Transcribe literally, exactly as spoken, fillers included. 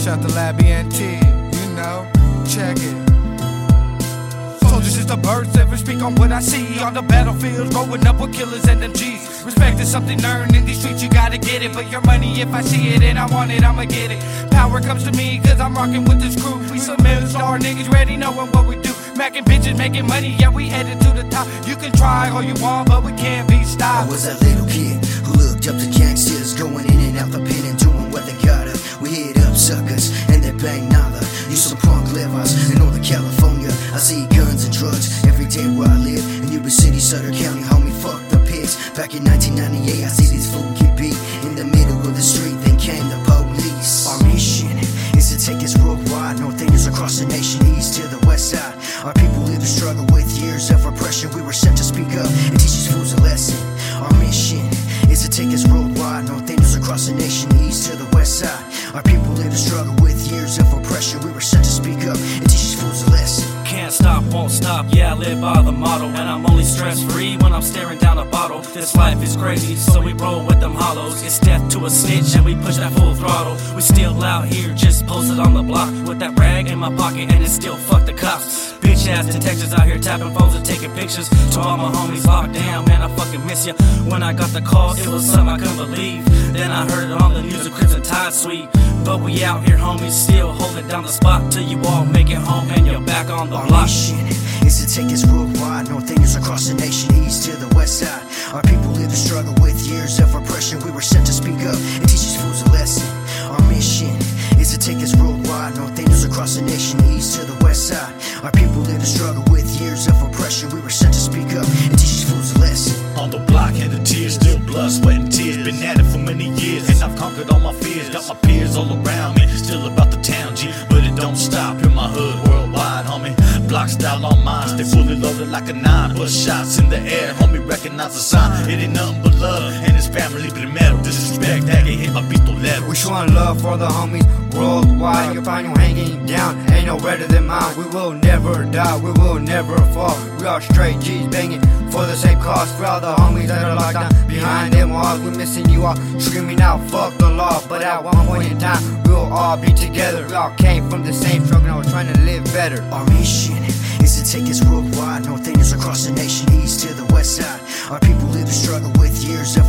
out to Labby and T, you know, check it. Soldiers is the birds, ever speak on what I see on the battlefield, growing up with killers and them G's. Respect is something earned in these streets, you gotta get it. But your money, if I see it and I want it, I'ma get it. Power comes to me, cause I'm rocking with this crew. We some million star niggas ready knowing what we do. Macking bitches, making money, yeah, we headed to the top. You can try all you want, but we can't be stopped. I was that little kid who looked up to gangsters, going in and out the pen and doing what they gotta. We hit up suckers and they bang nada. You some punk livers in Northern California. I see guns and drugs every day where I live. In Yuba City, Sutter County, homie, fuck the pigs. Back in nineteen ninety-eight, I see this fool get beat in the middle of the street. Then came the police. Our mission is to take us worldwide, north Indians across the nation, east to the west side. Our people live and struggle with years of oppression. We were sent to speak up and teach these fools a lesson. Our mission is to take us worldwide, north Indians across the nation, east to the west side. Our people live and struggle with years of oppression. We were sent to speak up and teach these fools a lesson. Can't stop, won't stop, yeah, I live by the motto. And I'm only stress-free when I'm staring down a bottle. This life is crazy, so we roll with them hollows. It's death to a snitch, and we push that full throttle. We still out here, just posted on the block with that rag in my pocket, and it's still fuck the cops. Bitch-ass detectives out here tapping phones and taking pictures. To all my homies locked down, man, I fucking miss ya. When I got the call, it was something I couldn't believe. Then I heard it on the news, the Crimson Tide sweet. But we out here, homies, still holding down the spot till you all make it home and you're back on the Our block. mission is to take us worldwide, north Indians across the nation, east to the west side. Our people live and struggle with years of oppression. We were sent to speak up and teach these fools a lesson. Our mission is to take us worldwide, north Indians across the nation, east to the west side. Our people live and struggle with years of oppression. We were sent to speak up and teach these fools a lesson. On the block and the tears, still blood, sweat and tears. Been at it for many years, and I've conquered all my fears. Got my peers all around me, still about the town, G. But it don't stop in my hood, worldwide, homie. Block style on mine, stay fully loaded like a nine. Bust shots in the air, homie, recognize the sign. It ain't nothing but love, and it's family primero. Disrespect that get hit by pistolero. We showing love for the homies worldwide. You'll find you hanging down, ain't no better than mine. We will never die, we will never fall. We are straight G's banging for the same cause. For all the homies that are locked down behind them walls, we missing you all, screaming out fuck the law. But at one point in time, we'll all be together. We all came from the same struggle, and we're trying to live better. Our mission is to take us worldwide, north Indians across the nation, east to the west side. Our people live and struggle with years of